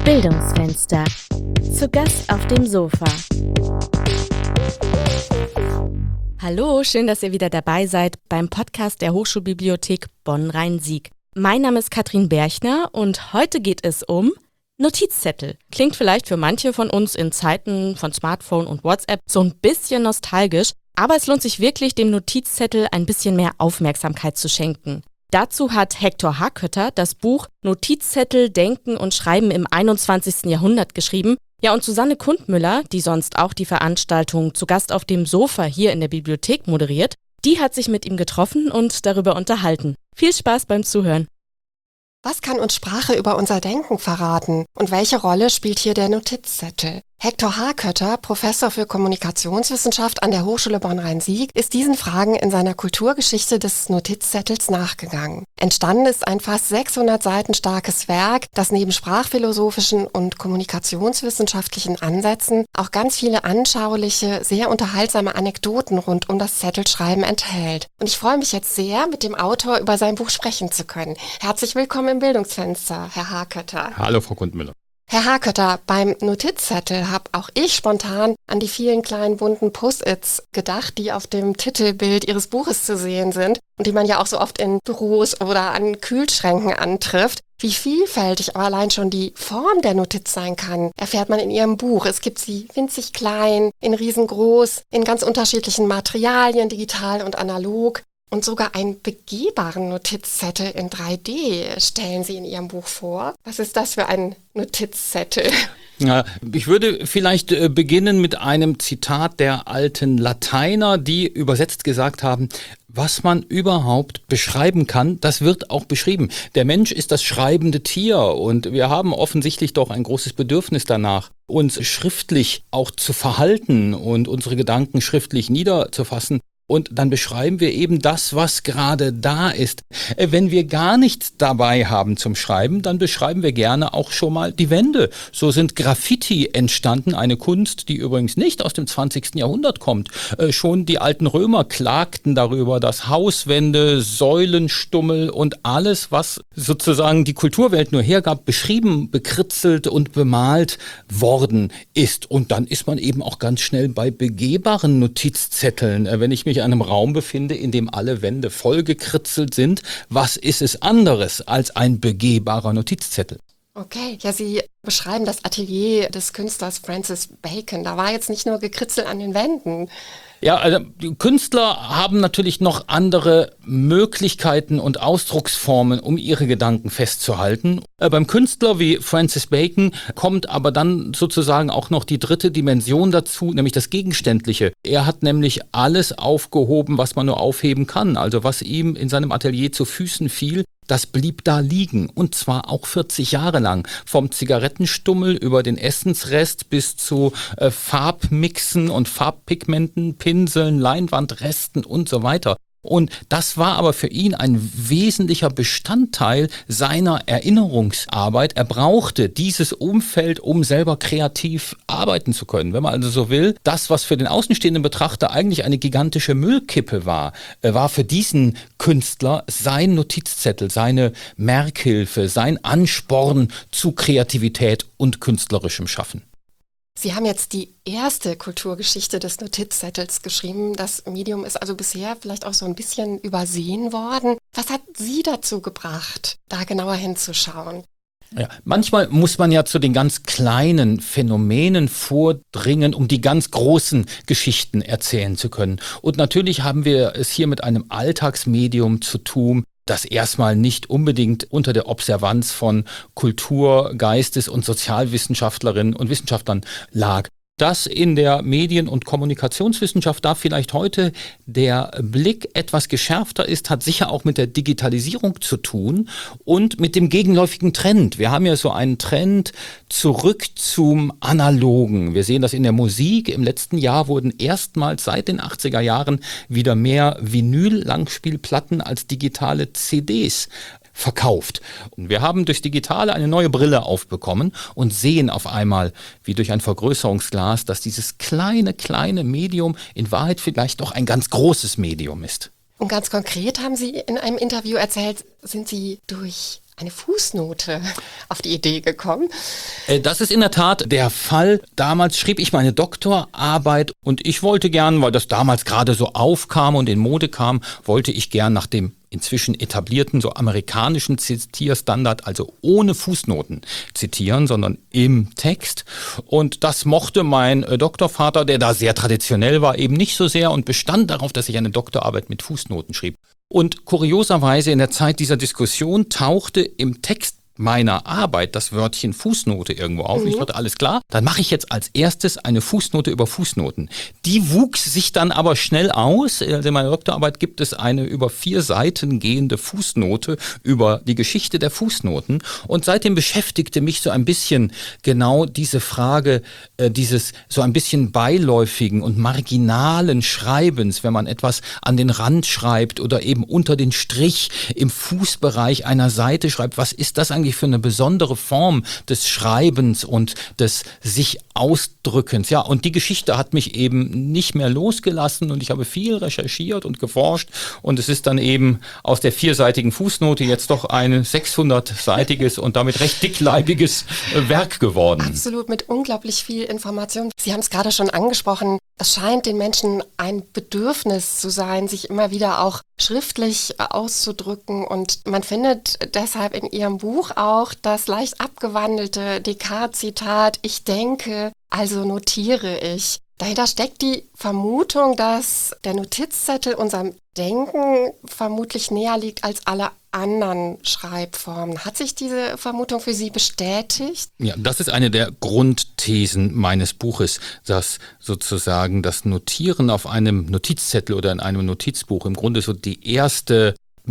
Bildungsfenster. Zu Gast auf dem Sofa. Hallo, schön, dass ihr wieder dabei seid beim Podcast der Hochschulbibliothek Bonn-Rhein-Sieg. Mein Name ist Katrin Berchner und heute geht es um Notizzettel. Klingt vielleicht für manche von uns in Zeiten von Smartphone und WhatsApp so ein bisschen nostalgisch, aber es lohnt sich wirklich, dem Notizzettel ein bisschen mehr Aufmerksamkeit zu schenken. Dazu hat Hector Harkötter das Buch Notizzettel, Denken und Schreiben im 21. Jahrhundert geschrieben. Ja, und Susanne Kundmüller, die sonst auch die Veranstaltung Zu Gast auf dem Sofa hier in der Bibliothek moderiert, die hat sich mit ihm getroffen und darüber unterhalten. Viel Spaß beim Zuhören. Was kann uns Sprache über unser Denken verraten? Und welche Rolle spielt hier der Notizzettel? Hector Harkötter, Professor für Kommunikationswissenschaft an der Hochschule Bonn-Rhein-Sieg, ist diesen Fragen in seiner Kulturgeschichte des Notizzettels nachgegangen. Entstanden ist ein fast 600 Seiten starkes Werk, das neben sprachphilosophischen und kommunikationswissenschaftlichen Ansätzen auch ganz viele anschauliche, sehr unterhaltsame Anekdoten rund um das Zettelschreiben enthält. Und ich freue mich jetzt sehr, mit dem Autor über sein Buch sprechen zu können. Herzlich willkommen im Bildungsfenster, Herr Harkötter. Hallo, Frau Kundmüller. Herr Harkötter, beim Notizzettel habe auch ich spontan an die vielen kleinen bunten Post-its gedacht, die auf dem Titelbild Ihres Buches zu sehen sind und die man ja auch so oft in Büros oder an Kühlschränken antrifft. Wie vielfältig aber allein schon die Form der Notiz sein kann, erfährt man in Ihrem Buch. Es gibt sie winzig klein, in riesengroß, in ganz unterschiedlichen Materialien, digital und analog. Und sogar einen begehbaren Notizzettel in 3D stellen Sie in Ihrem Buch vor. Was ist das für ein Notizzettel? Ja, ich würde vielleicht beginnen mit einem Zitat der alten Lateiner, die übersetzt gesagt haben: Was man überhaupt beschreiben kann, das wird auch beschrieben. Der Mensch ist das schreibende Tier und wir haben offensichtlich doch ein großes Bedürfnis danach, uns schriftlich auch zu verhalten und unsere Gedanken schriftlich niederzufassen. Und dann beschreiben wir eben das, was gerade da ist. Wenn wir gar nichts dabei haben zum Schreiben, dann beschreiben wir gerne auch schon mal die Wände. So sind Graffiti entstanden, eine Kunst, die übrigens nicht aus dem 20. Jahrhundert kommt. Schon die alten Römer klagten darüber, dass Hauswände, Säulenstummel und alles, was sozusagen die Kulturwelt nur hergab, beschrieben, bekritzelt und bemalt worden ist. Und dann ist man eben auch ganz schnell bei begehbaren Notizzetteln. Wenn ich mich in einem Raum befinde, in dem alle Wände vollgekritzelt sind, was ist es anderes als ein begehbarer Notizzettel? Okay, ja, Sie beschreiben das Atelier des Künstlers Francis Bacon. Da war jetzt nicht nur gekritzelt an den Wänden. Ja, also die Künstler haben natürlich noch andere Möglichkeiten und Ausdrucksformen, um ihre Gedanken festzuhalten. Beim Künstler wie Francis Bacon kommt aber dann sozusagen auch noch die dritte Dimension dazu, nämlich das Gegenständliche. Er hat nämlich alles aufgehoben, was man nur aufheben kann. Also was ihm in seinem Atelier zu Füßen fiel, das blieb da liegen, und zwar auch 40 Jahre lang. Vom Zigarettenstummel über den Essensrest bis zu Farbmixen und Farbpigmenten, Pinseln, Leinwandresten und so weiter. Und das war aber für ihn ein wesentlicher Bestandteil seiner Erinnerungsarbeit. Er brauchte dieses Umfeld, um selber kreativ arbeiten zu können. Wenn man also so will, das, was für den außenstehenden Betrachter eigentlich eine gigantische Müllkippe war, war für diesen Künstler sein Notizzettel, seine Merkhilfe, sein Ansporn zu Kreativität und künstlerischem Schaffen. Sie haben jetzt die erste Kulturgeschichte des Notizzettels geschrieben. Das Medium ist also bisher vielleicht auch so ein bisschen übersehen worden. Was hat Sie dazu gebracht, da genauer hinzuschauen? Ja, manchmal muss man ja zu den ganz kleinen Phänomenen vordringen, um die ganz großen Geschichten erzählen zu können. Und natürlich haben wir es hier mit einem Alltagsmedium zu tun, das erstmal nicht unbedingt unter der Observanz von Kultur-, Geistes- und Sozialwissenschaftlerinnen und Wissenschaftlern lag. Dass in der Medien- und Kommunikationswissenschaft da vielleicht heute der Blick etwas geschärfter ist, hat sicher auch mit der Digitalisierung zu tun und mit dem gegenläufigen Trend. Wir haben ja so einen Trend zurück zum Analogen. Wir sehen das in der Musik. Im letzten Jahr wurden erstmals seit den 80er Jahren wieder mehr Vinyl-Langspielplatten als digitale CDs verkauft. Und wir haben durchs Digitale eine neue Brille aufbekommen und sehen auf einmal, wie durch ein Vergrößerungsglas, dass dieses kleine Medium in Wahrheit vielleicht doch ein ganz großes Medium ist. Und ganz konkret haben Sie in einem Interview erzählt, sind Sie durch eine Fußnote auf die Idee gekommen? Das ist in der Tat der Fall. Damals schrieb ich meine Doktorarbeit und ich wollte gern, weil das damals gerade so aufkam und in Mode kam, wollte ich gern nach dem inzwischen etablierten, so amerikanischen Zitierstandard, also ohne Fußnoten zitieren, sondern im Text. Und das mochte mein Doktorvater, der da sehr traditionell war, eben nicht so sehr und bestand darauf, dass ich eine Doktorarbeit mit Fußnoten schrieb. Und kurioserweise in der Zeit dieser Diskussion tauchte im Text meiner Arbeit das Wörtchen Fußnote irgendwo auf. Ich dachte, alles klar, dann mache ich jetzt als erstes eine Fußnote über Fußnoten. Die wuchs sich dann aber schnell aus. Also in meiner Doktorarbeit gibt es eine über 4 Seiten gehende Fußnote über die Geschichte der Fußnoten. Und seitdem beschäftigte mich so ein bisschen genau diese Frage dieses so ein bisschen beiläufigen und marginalen Schreibens, wenn man etwas an den Rand schreibt oder eben unter den Strich im Fußbereich einer Seite schreibt. Was ist das eigentlich für eine besondere Form des Schreibens und des sich Ausdrückens? Ja, und die Geschichte hat mich eben nicht mehr losgelassen und ich habe viel recherchiert und geforscht und es ist dann eben aus der 4-seitigen Fußnote jetzt doch ein 600-seitiges und damit recht dickleibiges Werk geworden. Absolut, mit unglaublich viel Information. Sie haben es gerade schon angesprochen. Es scheint den Menschen ein Bedürfnis zu sein, sich immer wieder auch schriftlich auszudrücken. Und man findet deshalb in Ihrem Buch auch das leicht abgewandelte Descartes-Zitat, ich denke, also notiere ich. Dahinter steckt die Vermutung, dass der Notizzettel unserem Denken vermutlich näher liegt als alle anderen Schreibformen. Hat sich diese Vermutung für Sie bestätigt? Ja, das ist eine der Grundthesen meines Buches, dass sozusagen das Notieren auf einem Notizzettel oder in einem Notizbuch im Grunde so die erste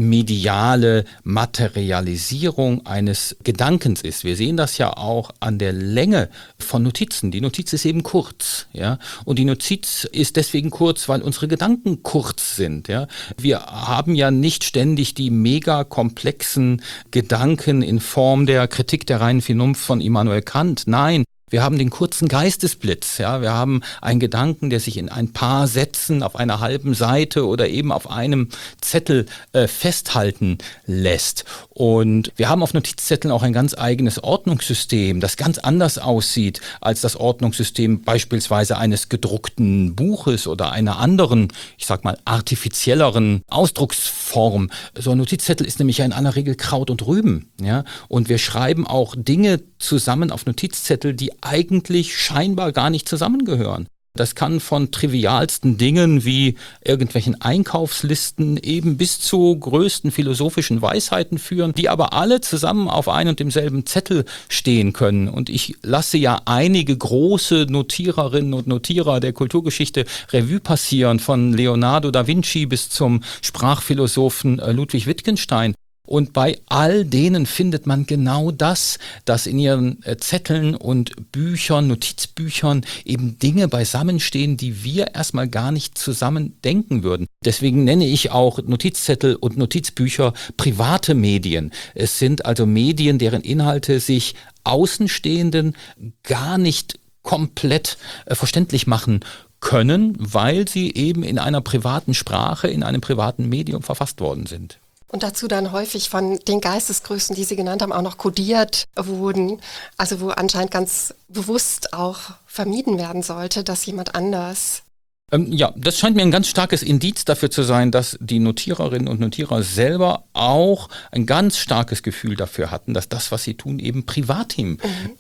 mediale Materialisierung eines Gedankens ist. Wir sehen das ja auch an der Länge von Notizen. Die Notiz ist eben kurz, ja, und die Notiz ist deswegen kurz, weil unsere Gedanken kurz sind, ja. Wir haben ja nicht ständig die mega komplexen Gedanken in Form der Kritik der reinen Vernunft von Immanuel Kant. Nein. Wir haben den kurzen Geistesblitz, ja. Wir haben einen Gedanken, der sich in ein paar Sätzen auf einer halben Seite oder eben auf einem Zettel festhalten lässt. Und wir haben auf Notizzetteln auch ein ganz eigenes Ordnungssystem, das ganz anders aussieht als das Ordnungssystem beispielsweise eines gedruckten Buches oder einer anderen, ich sag mal, artifizielleren Ausdrucksform. So ein Notizzettel ist nämlich ja in aller Regel Kraut und Rüben, ja. Und wir schreiben auch Dinge zusammen auf Notizzettel, die eigentlich scheinbar gar nicht zusammengehören. Das kann von trivialsten Dingen wie irgendwelchen Einkaufslisten eben bis zu größten philosophischen Weisheiten führen, die aber alle zusammen auf ein und demselben Zettel stehen können. Und ich lasse ja einige große Notiererinnen und Notierer der Kulturgeschichte Revue passieren, von Leonardo da Vinci bis zum Sprachphilosophen Ludwig Wittgenstein. Und bei all denen findet man genau das, dass in ihren Zetteln und Büchern, Notizbüchern eben Dinge beisammenstehen, die wir erstmal gar nicht zusammen denken würden. Deswegen nenne ich auch Notizzettel und Notizbücher private Medien. Es sind also Medien, deren Inhalte sich Außenstehenden gar nicht komplett verständlich machen können, weil sie eben in einer privaten Sprache, in einem privaten Medium verfasst worden sind. Und dazu dann häufig von den Geistesgrößen, die Sie genannt haben, auch noch kodiert wurden. Also wo anscheinend ganz bewusst auch vermieden werden sollte, dass jemand anders... Ja, das scheint mir ein ganz starkes Indiz dafür zu sein, dass die Notiererinnen und Notierer selber auch ein ganz starkes Gefühl dafür hatten, dass das, was sie tun, eben privatim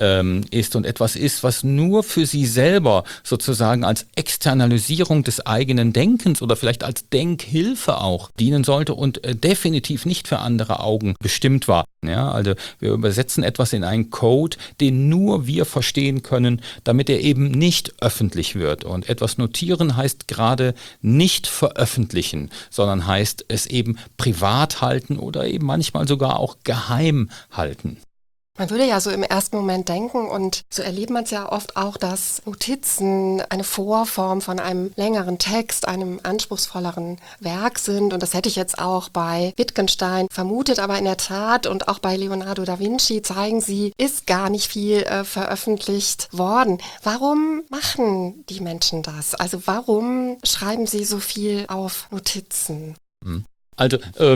ist und etwas ist, was nur für sie selber sozusagen als Externalisierung des eigenen Denkens oder vielleicht als Denkhilfe auch dienen sollte und definitiv nicht für andere Augen bestimmt war. Ja, also wir übersetzen etwas in einen Code, den nur wir verstehen können, damit er eben nicht öffentlich wird. Und etwas notieren heißt gerade nicht veröffentlichen, sondern heißt es eben privat halten oder eben manchmal sogar auch geheim halten. Man würde ja so im ersten Moment denken, und so erlebt man es ja oft auch, dass Notizen eine Vorform von einem längeren Text, einem anspruchsvolleren Werk sind. Und das hätte ich jetzt auch bei Wittgenstein vermutet, aber in der Tat und auch bei Leonardo da Vinci zeigen sie, ist gar nicht viel veröffentlicht worden. Warum machen die Menschen das? Also warum schreiben sie so viel auf Notizen? Also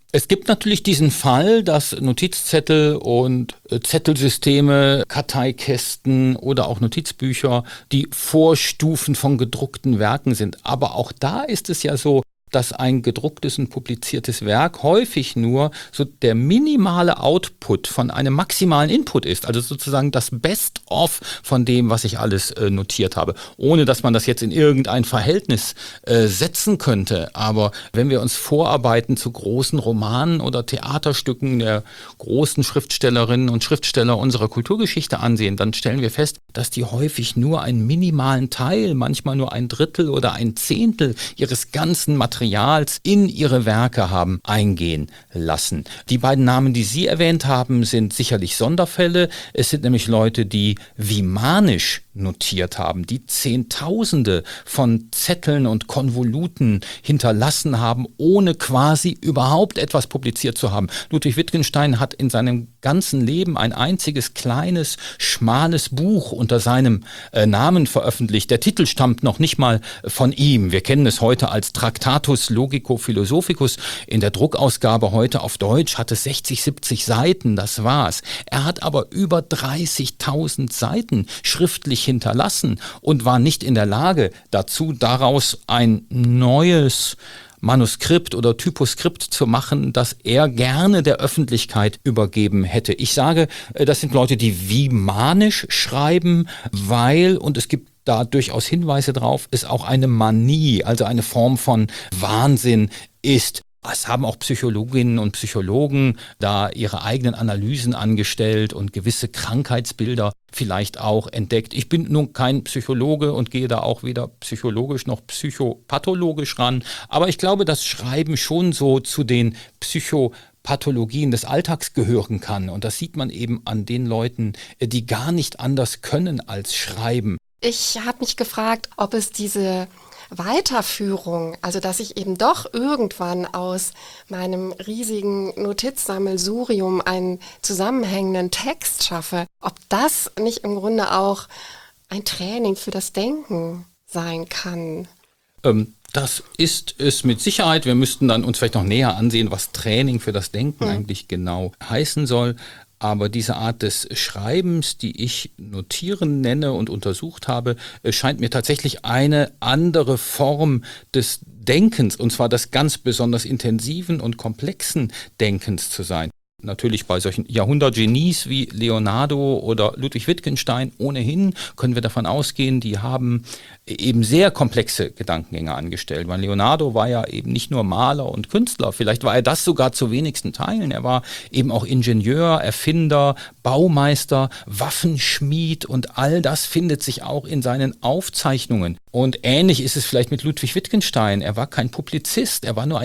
Es gibt natürlich diesen Fall, dass Notizzettel und Zettelsysteme, Karteikästen oder auch Notizbücher die Vorstufen von gedruckten Werken sind. Aber auch da ist es ja so, dass ein gedrucktes und publiziertes Werk häufig nur so der minimale Output von einem maximalen Input ist, also sozusagen das Best-of von dem, was ich alles notiert habe, ohne dass man das jetzt in irgendein Verhältnis setzen könnte. Aber wenn wir uns Vorarbeiten zu großen Romanen oder Theaterstücken der großen Schriftstellerinnen und Schriftsteller unserer Kulturgeschichte ansehen, dann stellen wir fest, dass die häufig nur einen minimalen Teil, manchmal nur ein Drittel oder ein Zehntel ihres ganzen Materials in ihre Werke haben eingehen lassen. Die beiden Namen, die Sie erwähnt haben, sind sicherlich Sonderfälle. Es sind nämlich Leute, die Vimanisch notiert haben, die Zehntausende von Zetteln und Konvoluten hinterlassen haben, ohne quasi überhaupt etwas publiziert zu haben. Ludwig Wittgenstein hat in seinem ganzen Leben ein einziges kleines, schmales Buch unter seinem Namen veröffentlicht. Der Titel stammt noch nicht mal von ihm. Wir kennen es heute als Tractatus Logico-Philosophicus. In der Druckausgabe heute auf Deutsch hat es 60, 70 Seiten, das war's. Er hat aber über 30.000 Seiten schriftlich hinterlassen und war nicht in der Lage dazu, daraus ein neues Manuskript oder Typoskript zu machen, das er gerne der Öffentlichkeit übergeben hätte. Ich sage, das sind Leute, die vimanisch schreiben, weil, und es gibt da durchaus Hinweise drauf, es auch eine Manie, also eine Form von Wahnsinn ist. Es haben auch Psychologinnen und Psychologen da ihre eigenen Analysen angestellt und gewisse Krankheitsbilder vielleicht auch entdeckt. Ich bin nun kein Psychologe und gehe da auch weder psychologisch noch psychopathologisch ran, aber ich glaube, dass Schreiben schon so zu den Psychopathologien des Alltags gehören kann, und das sieht man eben an den Leuten, die gar nicht anders können als schreiben. Ich habe mich gefragt, ob es diese Weiterführung, also dass ich eben doch irgendwann aus meinem riesigen Notizsammelsurium einen zusammenhängenden Text schaffe, ob das nicht im Grunde auch ein Training für das Denken sein kann. Das ist es mit Sicherheit. Wir müssten dann uns vielleicht noch näher ansehen, was Training für das Denken eigentlich genau heißen soll. Aber diese Art des Schreibens, die ich Notieren nenne und untersucht habe, scheint mir tatsächlich eine andere Form des Denkens, und zwar des ganz besonders intensiven und komplexen Denkens zu sein. Natürlich bei solchen Jahrhundertgenies wie Leonardo oder Ludwig Wittgenstein ohnehin können wir davon ausgehen, die haben eben sehr komplexe Gedankengänge angestellt. Weil Leonardo war ja eben nicht nur Maler und Künstler, vielleicht war er das sogar zu wenigsten Teilen. Er war eben auch Ingenieur, Erfinder, Baumeister, Waffenschmied, und all das findet sich auch in seinen Aufzeichnungen. Und ähnlich ist es vielleicht mit Ludwig Wittgenstein. Er war kein Publizist, er war nur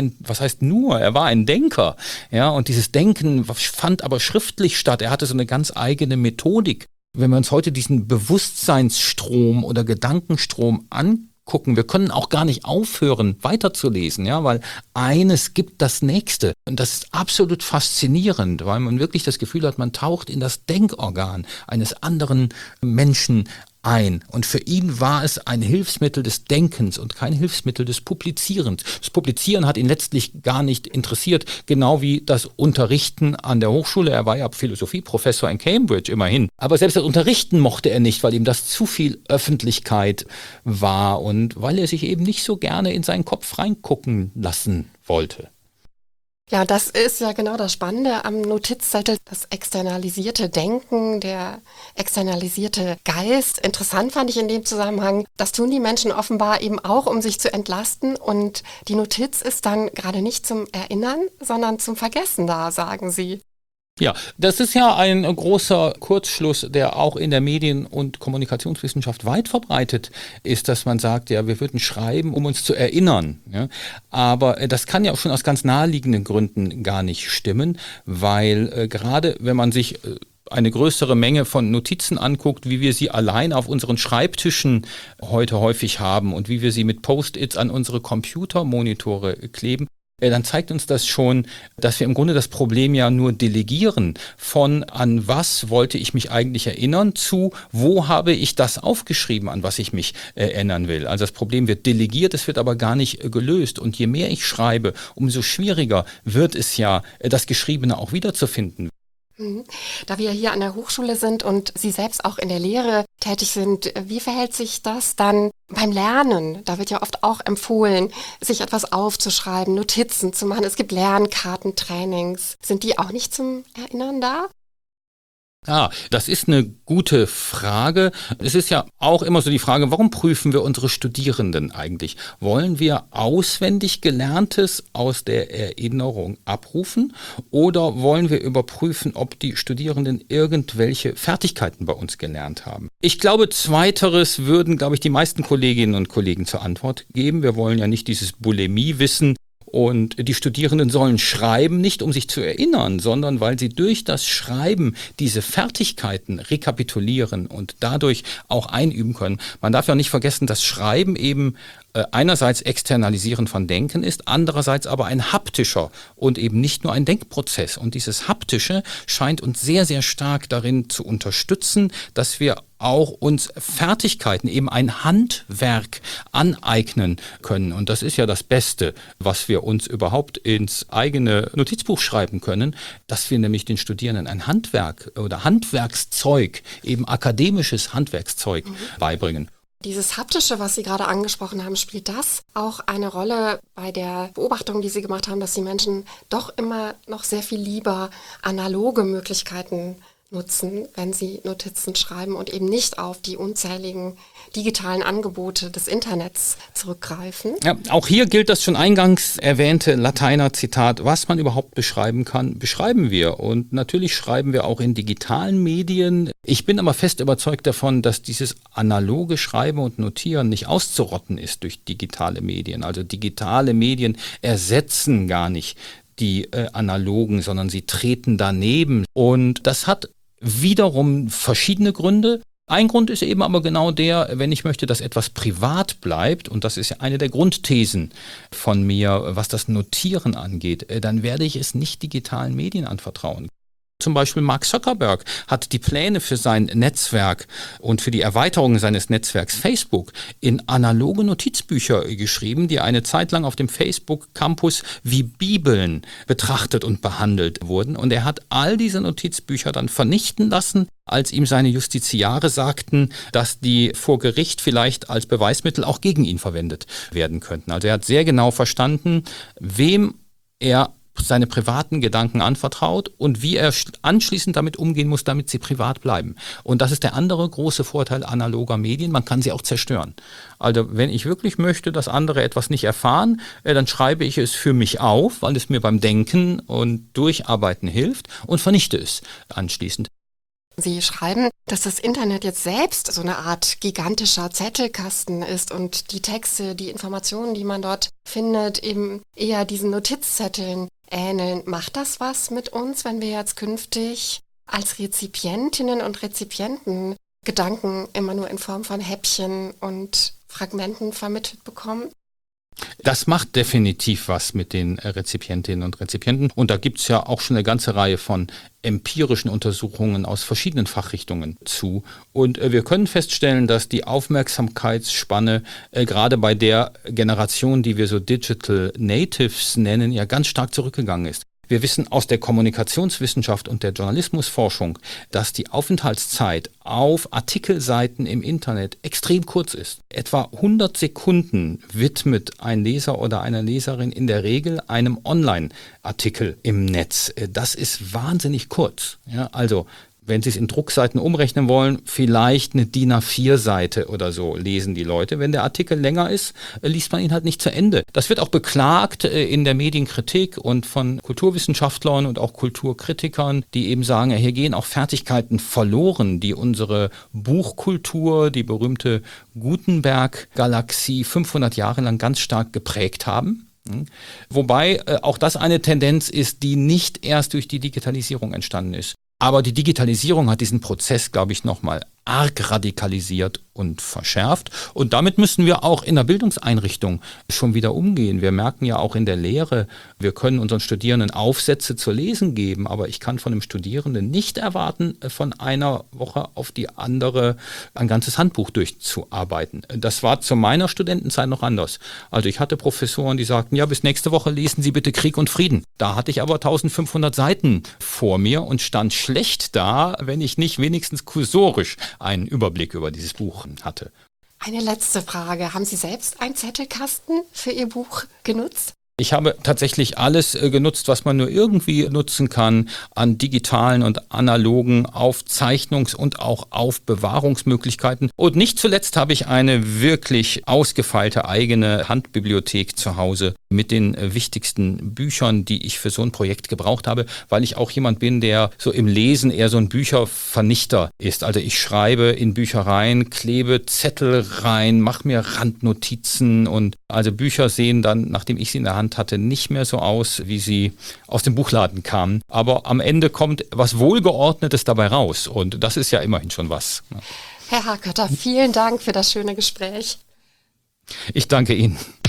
er war ein Denker. Ja, und dieses Denken fand aber schriftlich statt. Er hatte so eine ganz eigene Methodik. Wenn wir uns heute diesen Bewusstseinsstrom oder Gedankenstrom angucken, wir können auch gar nicht aufhören, weiterzulesen, ja, weil eines gibt das nächste. Und das ist absolut faszinierend, weil man wirklich das Gefühl hat, man taucht in das Denkorgan eines anderen Menschen ein. Und für ihn war es ein Hilfsmittel des Denkens und kein Hilfsmittel des Publizierens. Das Publizieren hat ihn letztlich gar nicht interessiert, genau wie das Unterrichten an der Hochschule. Er war ja Philosophieprofessor in Cambridge immerhin. Aber selbst das Unterrichten mochte er nicht, weil ihm das zu viel Öffentlichkeit war und weil er sich eben nicht so gerne in seinen Kopf reingucken lassen wollte. Ja, das ist ja genau das Spannende am Notizzettel, das externalisierte Denken, der externalisierte Geist. Interessant fand ich in dem Zusammenhang, das tun die Menschen offenbar eben auch, um sich zu entlasten, und die Notiz ist dann gerade nicht zum Erinnern, sondern zum Vergessen da, sagen Sie. Ja, das ist ja ein großer Kurzschluss, der auch in der Medien- und Kommunikationswissenschaft weit verbreitet ist, dass man sagt, ja, wir würden schreiben, um uns zu erinnern. Ja? Aber das kann ja auch schon aus ganz naheliegenden Gründen gar nicht stimmen, weil gerade wenn man sich eine größere Menge von Notizen anguckt, wie wir sie allein auf unseren Schreibtischen heute häufig haben und wie wir sie mit Post-its an unsere Computermonitore kleben, dann zeigt uns das schon, dass wir im Grunde das Problem ja nur delegieren von an was wollte ich mich eigentlich erinnern zu wo habe ich das aufgeschrieben, an was ich mich erinnern will. Also das Problem wird delegiert, es wird aber gar nicht gelöst. Und je mehr ich schreibe, umso schwieriger wird es ja, das Geschriebene auch wiederzufinden. Da wir hier an der Hochschule sind und Sie selbst auch in der Lehre tätig sind, wie verhält sich das dann beim Lernen? Da wird ja oft auch empfohlen, sich etwas aufzuschreiben, Notizen zu machen. Es gibt Lernkarten, Trainings. Sind die auch nicht zum Erinnern da? Ja, das ist eine gute Frage. Es ist ja auch immer so die Frage, warum prüfen wir unsere Studierenden eigentlich? Wollen wir auswendig Gelerntes aus der Erinnerung abrufen oder wollen wir überprüfen, ob die Studierenden irgendwelche Fertigkeiten bei uns gelernt haben? Ich glaube, zweiteres würden, die meisten Kolleginnen und Kollegen zur Antwort geben. Wir wollen ja nicht dieses Bulimie-Wissen. Und die Studierenden sollen schreiben, nicht um sich zu erinnern, sondern weil sie durch das Schreiben diese Fertigkeiten rekapitulieren und dadurch auch einüben können. Man darf ja nicht vergessen, dass Schreiben eben einerseits Externalisieren von Denken ist, andererseits aber ein haptischer und eben nicht nur ein Denkprozess. Und dieses Haptische scheint uns sehr, sehr stark darin zu unterstützen, dass wir auch uns Fertigkeiten, eben ein Handwerk aneignen können. Und das ist ja das Beste, was wir uns überhaupt ins eigene Notizbuch schreiben können, dass wir nämlich den Studierenden ein Handwerk oder Handwerkszeug, eben akademisches Handwerkszeug beibringen. Dieses Haptische, was Sie gerade angesprochen haben, spielt das auch eine Rolle bei der Beobachtung, die Sie gemacht haben, dass die Menschen doch immer noch sehr viel lieber analoge Möglichkeiten nutzen, wenn sie Notizen schreiben und eben nicht auf die unzähligen digitalen Angebote des Internets zurückgreifen? Ja, auch hier gilt das schon eingangs erwähnte Lateiner-Zitat, was man überhaupt beschreiben kann, beschreiben wir. Und natürlich schreiben wir auch in digitalen Medien. Ich bin aber fest überzeugt davon, dass dieses analoge Schreiben und Notieren nicht auszurotten ist durch digitale Medien. Also digitale Medien ersetzen gar nicht die analogen, sondern sie treten daneben. Und das hat wiederum verschiedene Gründe. Ein Grund ist eben aber genau der, wenn ich möchte, dass etwas privat bleibt, und das ist ja eine der Grundthesen von mir, was das Notieren angeht, dann werde ich es nicht digitalen Medien anvertrauen. Zum Beispiel Mark Zuckerberg hat die Pläne für sein Netzwerk und für die Erweiterung seines Netzwerks Facebook in analoge Notizbücher geschrieben, die eine Zeit lang auf dem Facebook-Campus wie Bibeln betrachtet und behandelt wurden. Und er hat all diese Notizbücher dann vernichten lassen, als ihm seine Justiziare sagten, dass die vor Gericht vielleicht als Beweismittel auch gegen ihn verwendet werden könnten. Also er hat sehr genau verstanden, wem er seine privaten Gedanken anvertraut und wie er anschließend damit umgehen muss, damit sie privat bleiben. Und das ist der andere große Vorteil analoger Medien, man kann sie auch zerstören. Also wenn ich wirklich möchte, dass andere etwas nicht erfahren, dann schreibe ich es für mich auf, weil es mir beim Denken und Durcharbeiten hilft und vernichte es anschließend. Sie schreiben, dass das Internet jetzt selbst so eine Art gigantischer Zettelkasten ist und die Texte, die Informationen, die man dort findet, eben eher diesen Notizzetteln ähneln. Macht das was mit uns, wenn wir jetzt künftig als Rezipientinnen und Rezipienten Gedanken immer nur in Form von Häppchen und Fragmenten vermittelt bekommen? Das macht definitiv was mit den Rezipientinnen und Rezipienten. Und da gibt es ja auch schon eine ganze Reihe von empirischen Untersuchungen aus verschiedenen Fachrichtungen zu. Und wir können feststellen, dass die Aufmerksamkeitsspanne gerade bei der Generation, die wir so Digital Natives nennen, ja ganz stark zurückgegangen ist. Wir wissen aus der Kommunikationswissenschaft und der Journalismusforschung, dass die Aufenthaltszeit auf Artikelseiten im Internet extrem kurz ist. Etwa 100 Sekunden widmet ein Leser oder eine Leserin in der Regel einem Online-Artikel im Netz. Das ist wahnsinnig kurz. Ja, also wenn Sie es in Druckseiten umrechnen wollen, vielleicht eine DIN A4-Seite oder so lesen die Leute. Wenn der Artikel länger ist, liest man ihn halt nicht zu Ende. Das wird auch beklagt in der Medienkritik und von Kulturwissenschaftlern und auch Kulturkritikern, die eben sagen, ja, hier gehen auch Fertigkeiten verloren, die unsere Buchkultur, die berühmte Gutenberg-Galaxie 500 Jahre lang ganz stark geprägt haben. Wobei auch das eine Tendenz ist, die nicht erst durch die Digitalisierung entstanden ist. Aber die Digitalisierung hat diesen Prozess, glaube ich, nochmal arg radikalisiert und verschärft. Und damit müssen wir auch in der Bildungseinrichtung schon wieder umgehen. Wir merken ja auch in der Lehre, wir können unseren Studierenden Aufsätze zu lesen geben, aber ich kann von einem Studierenden nicht erwarten, von einer Woche auf die andere ein ganzes Handbuch durchzuarbeiten. Das war zu meiner Studentenzeit noch anders. Also ich hatte Professoren, die sagten, ja, bis nächste Woche lesen Sie bitte Krieg und Frieden. Da hatte ich aber 1500 Seiten vor mir und stand schlecht da, wenn ich nicht wenigstens kursorisch einen Überblick über dieses Buch hatte. Eine letzte Frage. Haben Sie selbst einen Zettelkasten für Ihr Buch genutzt? Ich habe tatsächlich alles genutzt, was man nur irgendwie nutzen kann an digitalen und analogen Aufzeichnungs- und auch Aufbewahrungsmöglichkeiten. Und nicht zuletzt habe ich eine wirklich ausgefeilte eigene Handbibliothek zu Hause mit den wichtigsten Büchern, die ich für so ein Projekt gebraucht habe, weil ich auch jemand bin, der so im Lesen eher so ein Büchervernichter ist. Also ich schreibe in Bücher rein, klebe Zettel rein, mache mir Randnotizen und also Bücher sehen dann, nachdem ich sie in der Hand hatte, nicht mehr so aus, wie sie aus dem Buchladen kamen. Aber am Ende kommt was Wohlgeordnetes dabei raus. Und das ist ja immerhin schon was. Herr Hakötter, vielen Dank für das schöne Gespräch. Ich danke Ihnen.